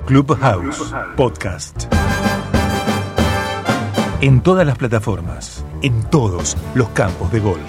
Clubhouse Podcast. En todas las plataformas, en todos los campos de golf.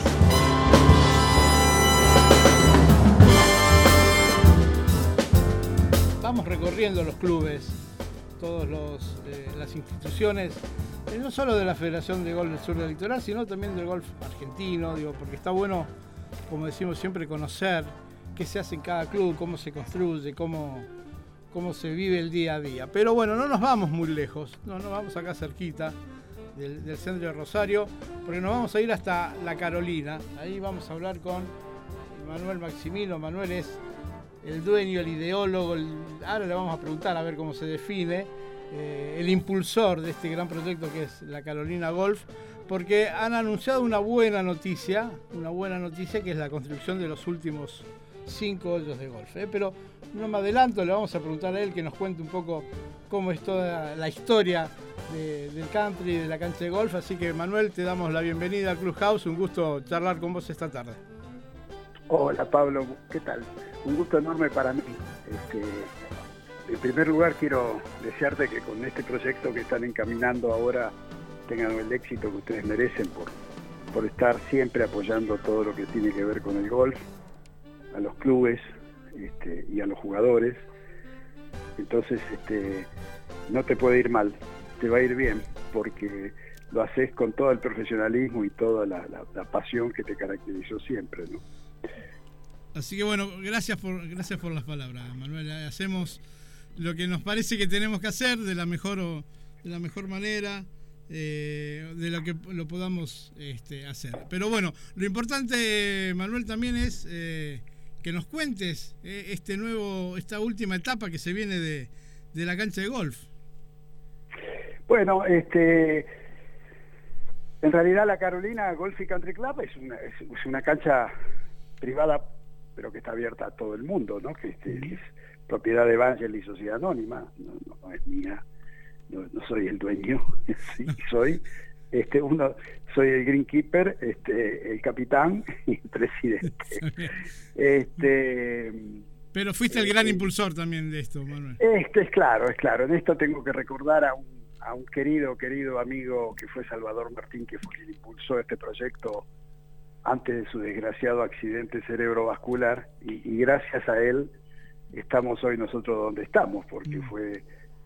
Vamos recorriendo los clubes, todas las instituciones, no solo de la Federación de Golf del Sur del Litoral, sino también del golf argentino, porque está bueno, como decimos siempre, conocer qué se hace en cada club, cómo se construye, cómo se vive el día a día. Pero bueno, no nos vamos muy lejos, no nos vamos acá cerquita del centro de Rosario, porque nos vamos a ir hasta La Carolina. Ahí vamos a hablar con Manuel Maximino. Manuel es el dueño, el ideólogo, ahora le vamos a preguntar a ver cómo se define, el impulsor de este gran proyecto que es La Carolina Golf, porque han anunciado una buena noticia que es la construcción de los últimos 5 hoyos de golf. Pero no me adelanto, le vamos a preguntar a él que nos cuente un poco cómo es toda la historia del country y de la cancha de golf. Así que, Manuel, te damos la bienvenida al Clubhouse. Un gusto charlar con vos esta tarde. Hola, Pablo, ¿qué tal? Un gusto enorme para mí. En primer lugar, quiero desearte que con este proyecto que están encaminando ahora tengan el éxito que ustedes merecen por estar siempre apoyando todo lo que tiene que ver con el golf, a los clubes y a los jugadores. Entonces no te puede ir mal, te va a ir bien, porque lo haces con todo el profesionalismo y toda la pasión que te caracterizó siempre, ¿no? Así que bueno, gracias por las palabras, Manuel. Hacemos lo que nos parece que tenemos que hacer de la mejor manera, de lo que lo podamos hacer. Pero bueno, lo importante, Manuel, también es que nos cuentes esta última etapa que se viene de la cancha de golf. Bueno, en realidad la Carolina Golf y Country Club es una cancha privada, pero que está abierta a todo el mundo, ¿no? Que es propiedad de Evangel y Sociedad Anónima, no es mía, no soy el dueño, sí, soy soy el greenkeeper, el capitán y el presidente. Pero fuiste el gran impulsor también de esto, Manuel. Es claro. En esto tengo que recordar a un querido amigo que fue Salvador Martín, que fue quien impulsó este proyecto antes de su desgraciado accidente cerebrovascular, y gracias a él estamos hoy nosotros donde estamos, porque fue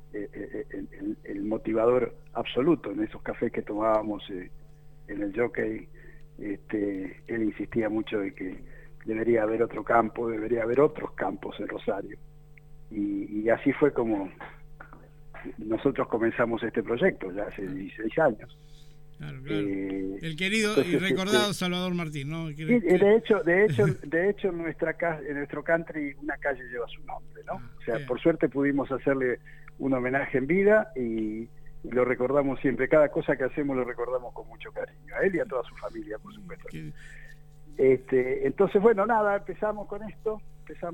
el motivador absoluto en esos cafés que tomábamos en el Jockey. Él insistía mucho de que debería haber otro campo, debería haber otros campos en Rosario, y así fue como nosotros comenzamos este proyecto ya hace 16 años. Claro. El querido y recordado Salvador Martín, ¿no? De hecho en nuestro country una calle lleva su nombre, ¿no? O sea, por suerte pudimos hacerle un homenaje en vida y lo recordamos siempre. Cada cosa que hacemos lo recordamos con mucho cariño, a él y a toda su familia, por supuesto. Entonces, bueno, nada, empezamos con esto,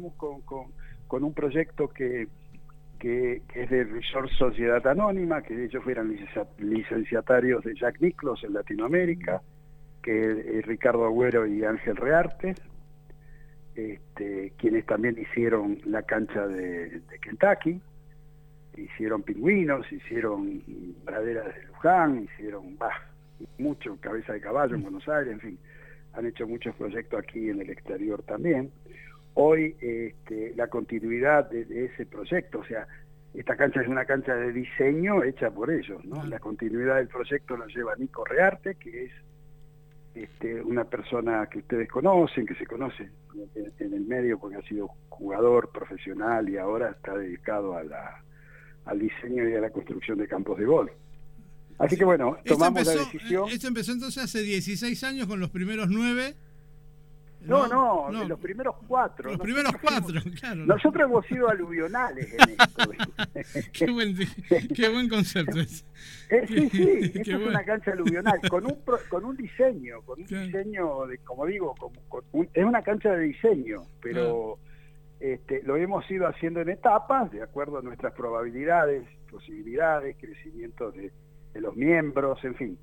con un proyecto que es de Resort Sociedad Anónima, que ellos fueran licenciatarios de Jack Nicklaus en Latinoamérica, que es Ricardo Agüero y Ángel Rearte, quienes también hicieron la cancha de Kentucky, hicieron Pingüinos, hicieron Praderas de Luján, hicieron mucho Cabeza de Caballo en Buenos Aires, en fin, han hecho muchos proyectos aquí en el exterior también. Hoy la continuidad de ese proyecto, o sea, esta cancha es una cancha de diseño hecha por ellos, ¿no? La continuidad del proyecto la lleva Nico Rearte, que es una persona que ustedes conocen, que se conoce en el medio porque ha sido jugador profesional y ahora está dedicado al diseño y a la construcción de campos de golf. Así que bueno, tomamos la decisión. Esto empezó entonces hace 16 años con los primeros 9. No, los primeros 4. Los primeros 4, claro. Nosotros hemos sido aluvionales en esto. Qué buen concepto es. Sí, esto es una cancha aluvional, con un diseño, de, como digo, es una cancha de diseño, pero lo hemos ido haciendo en etapas, de acuerdo a nuestras probabilidades, posibilidades, crecimiento de los miembros, en fin.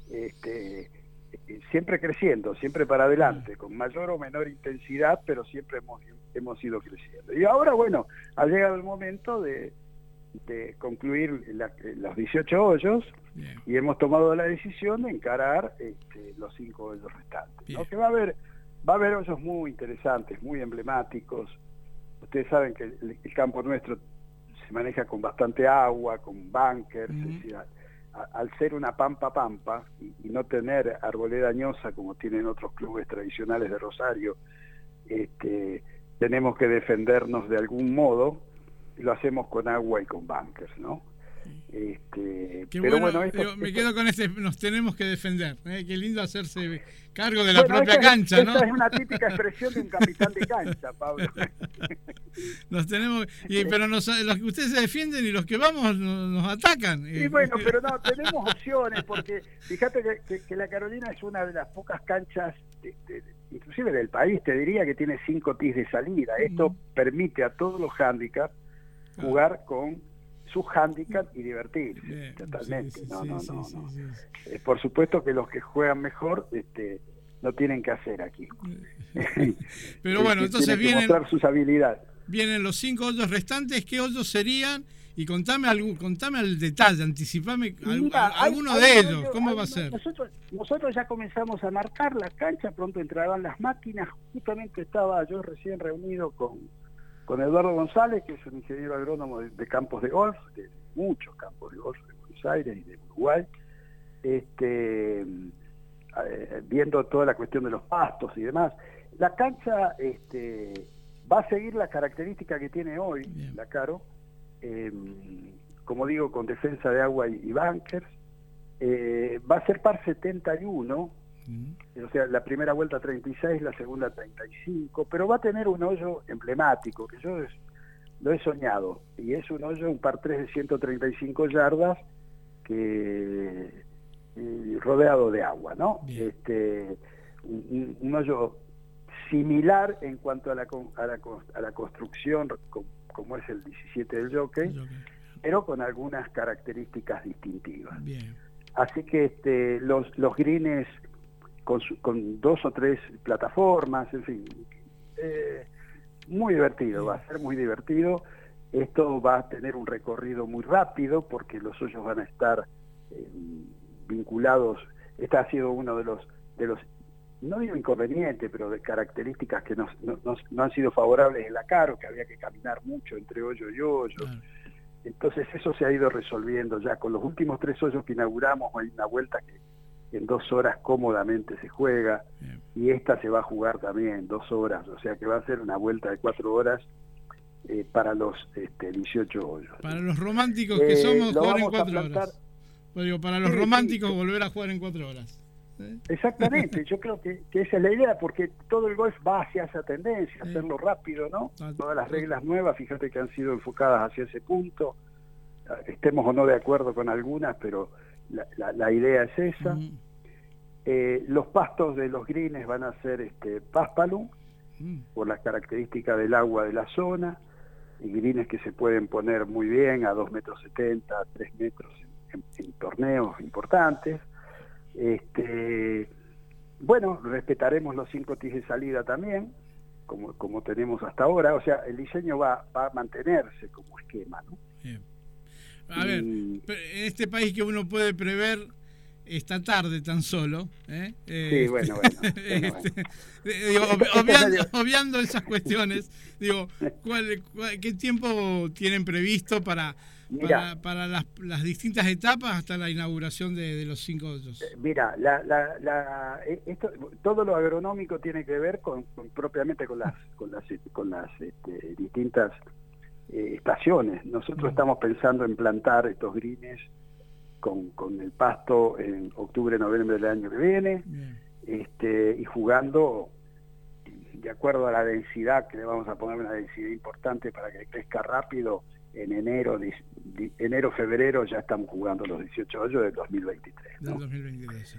Siempre creciendo, siempre para adelante, con mayor o menor intensidad, pero siempre hemos ido creciendo. Y ahora, bueno, ha llegado el momento de de concluir los 18 hoyos. Bien. Y hemos tomado la decisión de encarar los 5 hoyos restantes, ¿no? Que va a haber hoyos muy interesantes, muy emblemáticos. Ustedes saben que el campo nuestro se maneja con bastante agua, con bunkers, es decir, al ser una pampa y no tener arboleda añosa como tienen otros clubes tradicionales de Rosario, tenemos que defendernos de algún modo, y lo hacemos con agua y con bunkers, ¿no? Pero bueno, me quedo con nos tenemos que defender, qué lindo hacerse cargo de la propia cancha, ¿no? Esa es una típica expresión de un capitán de cancha, Pablo. Pero los que ustedes se defienden y los que vamos nos atacan. Y bueno, pero no, tenemos opciones, porque fíjate que la Carolina es una de las pocas canchas, inclusive del país, te diría que tiene 5 tees de salida. Esto permite a todos los handicaps jugar con su handicap y divertirse. Totalmente. Sí. Por supuesto que los que juegan mejor no tienen que hacer aquí. Pero bueno, entonces vienen mostrar sus habilidades. Vienen los 5 hoyos restantes. ¿Qué hoyos serían? Y contame al detalle, anticipame alguno de ellos. ¿Cómo va a ser? Nosotros ya comenzamos a marcar la cancha, pronto entrarán las máquinas. Justamente estaba yo recién reunido con Eduardo González, que es un ingeniero agrónomo de campos de golf, de muchos campos de golf de Buenos Aires y de Uruguay, viendo toda la cuestión de los pastos y demás. La cancha va a seguir la característica que tiene hoy, bien, la Caro, como digo, con defensa de agua y bunkers. Va a ser par 71, o sea, la primera vuelta 36, la segunda 35, pero va a tener un hoyo emblemático, que yo lo he soñado, y es un hoyo, un par 3 de 135 yardas, rodeado de agua, ¿no? Un hoyo similar en cuanto a la construcción, como es el 17 del Jockey, pero con algunas características distintivas. Bien. Así que los greens con 2 o 3 plataformas, en fin, muy divertido, va a ser muy divertido. Esto va a tener un recorrido muy rápido porque los hoyos van a estar vinculados. Este ha sido uno de los no digo inconvenientes, pero de características que no han sido favorables en la Caro, que había que caminar mucho entre hoyo y hoyo. Claro. Entonces eso se ha ido resolviendo ya. Con los últimos 3 hoyos que inauguramos, hay una vuelta que en 2 horas cómodamente se juega. Bien. Y esta se va a jugar también en 2 horas, o sea que va a ser una vuelta de 4 horas para los 18 hoyos. Para los románticos que somos, jugar en 4 horas. Digo, para los románticos volver a jugar en 4 horas. Exactamente, yo creo que esa es la idea, porque todo el golf va hacia esa tendencia, hacerlo rápido, ¿no? Todas las reglas nuevas, fíjate que han sido enfocadas hacia ese punto, estemos o no de acuerdo con algunas, pero la idea es esa. Los pastos de los greens van a ser páspalo, por las características del agua de la zona, y greens que se pueden poner muy bien a 2,70 metros, 3 metros en torneos importantes. Bueno, respetaremos los 5 tees de salida también, como tenemos hasta ahora. O sea, el diseño va a mantenerse como esquema, ¿no? Bien. A ver, en este país que uno puede prever esta tarde tan solo, sí, bueno. Digo, obviando esas cuestiones, digo, ¿qué tiempo tienen previsto para las distintas etapas hasta la inauguración de los 5 hoyos? Mira, todo lo agronómico tiene que ver propiamente con las distintas estaciones. Nosotros estamos pensando en plantar estos greens con el pasto en octubre, noviembre del año que viene, y jugando de acuerdo a la densidad, que le vamos a poner una densidad importante para que crezca rápido. En enero, febrero ya estamos jugando los 18 hoyos del 2023, ¿no? Del 2023,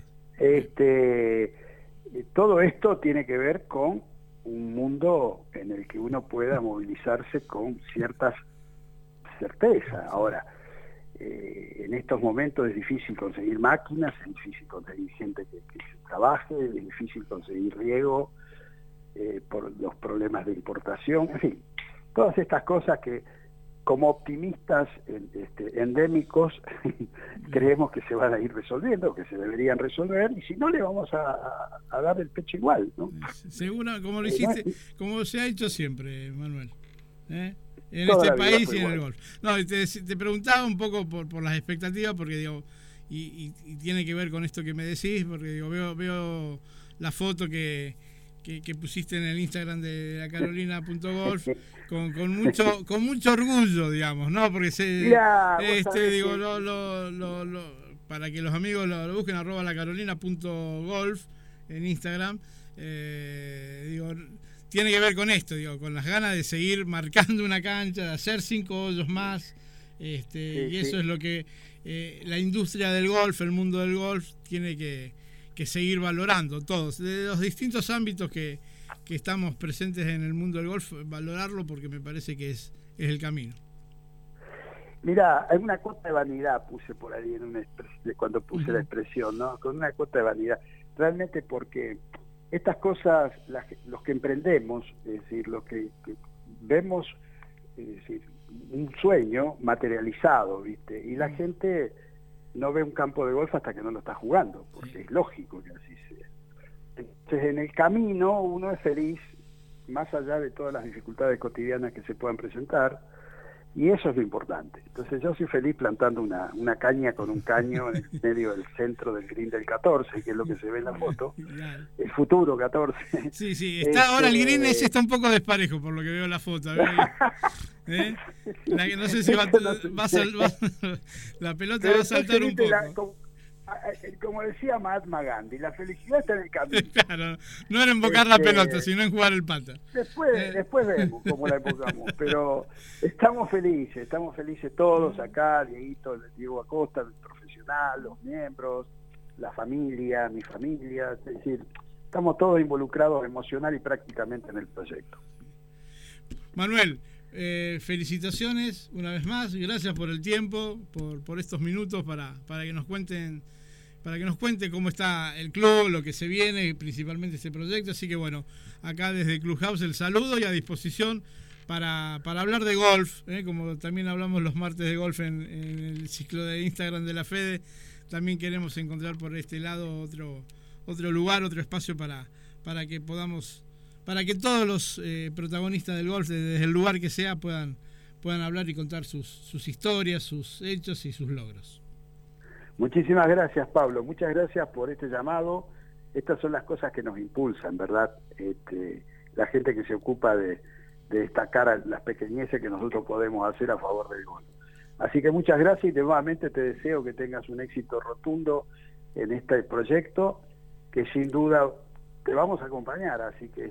sí. Todo esto tiene que ver con un mundo en el que uno pueda movilizarse con ciertas certezas. Ahora, en estos momentos es difícil conseguir máquinas, es difícil conseguir gente que trabaje, es difícil conseguir riego por los problemas de importación, en fin, todas estas cosas que como optimistas endémicos creemos que se van a ir resolviendo, que se deberían resolver, y si no le vamos a dar el pecho igual, ¿no? Seguro, como lo hiciste, como se ha hecho siempre, Manuel, en Toda este la vida país fue y en el igual. golf. No, te preguntaba un poco por las expectativas, porque digo, y tiene que ver con esto que me decís, porque digo, veo la foto que pusiste en el Instagram de la Carolina.golf con mucho orgullo, digamos, ¿no? Porque Mirá, digo, para que los amigos lo busquen, @lacarolina.golf en Instagram, digo, tiene que ver con esto, digo, con las ganas de seguir marcando una cancha, de hacer 5 hoyos más, y eso es lo que la industria del golf, el mundo del golf, tiene que seguir valorando todos, de los distintos ámbitos que estamos presentes en el mundo del golf, valorarlo, porque me parece que es el camino. Mirá, hay una cuota de vanidad puse por ahí cuando puse la expresión, ¿no? Con una cuota de vanidad. Realmente porque estas cosas, los que emprendemos, es decir, los que vemos, es decir, un sueño materializado, ¿viste? Y la gente no ve un campo de golf hasta que no lo está jugando, porque es lógico que así sea. Entonces, en el camino uno es feliz, más allá de todas las dificultades cotidianas que se puedan presentar, y eso es lo importante. Entonces yo soy feliz plantando una caña con un caño en el medio del centro del green del 14, que es lo que se ve en la foto, el futuro 14. Sí, ahora el green ese está un poco desparejo por lo que veo en la foto. No sé si la pelota va a saltar un poco. Como decía Mahatma Gandhi, la felicidad está en el camino. Claro, no era embocar la pelota, sino en jugar el pata. Después vemos cómo la embocamos, pero estamos felices todos acá, Diego Acosta, el profesional, los miembros, la familia, mi familia, es decir, estamos todos involucrados emocional y prácticamente en el proyecto. Manuel, felicitaciones una vez más, gracias por el tiempo, por estos minutos para que nos cuente cómo está el club, lo que se viene, principalmente este proyecto. Así que bueno, acá desde Clubhouse el saludo y a disposición para hablar de golf, como también hablamos los martes de golf en el ciclo de Instagram de la Fede. También queremos encontrar por este lado otro lugar, otro espacio para que podamos, para que todos los protagonistas del golf, desde el lugar que sea, puedan hablar y contar sus historias, sus hechos y sus logros. Muchísimas gracias, Pablo. Muchas gracias por este llamado. Estas son las cosas que nos impulsan, ¿verdad? La gente que se ocupa de destacar las pequeñeces que nosotros podemos hacer a favor del golf. Así que muchas gracias y nuevamente te deseo que tengas un éxito rotundo en este proyecto, que sin duda te vamos a acompañar, así que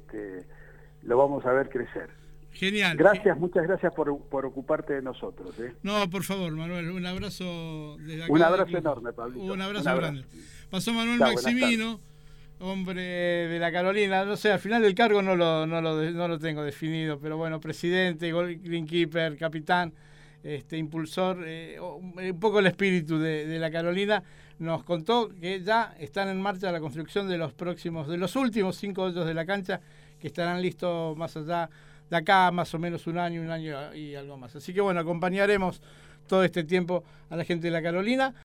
lo vamos a ver crecer. Genial. Gracias, muchas gracias por ocuparte de nosotros. No, por favor, Manuel, un abrazo desde acá. Un abrazo enorme, Pablito. Un abrazo grande. Pasó Manuel Chao, Maximino, hombre de la Carolina, no sé, al final del cargo no lo tengo definido, pero bueno, presidente, greenkeeper, capitán, impulsor, un poco el espíritu de la Carolina. Nos contó que ya están en marcha la construcción de los últimos 5 hoyos de la cancha, que estarán listos más allá de acá, más o menos un año y algo más. Así que bueno, acompañaremos todo este tiempo a la gente de la Carolina.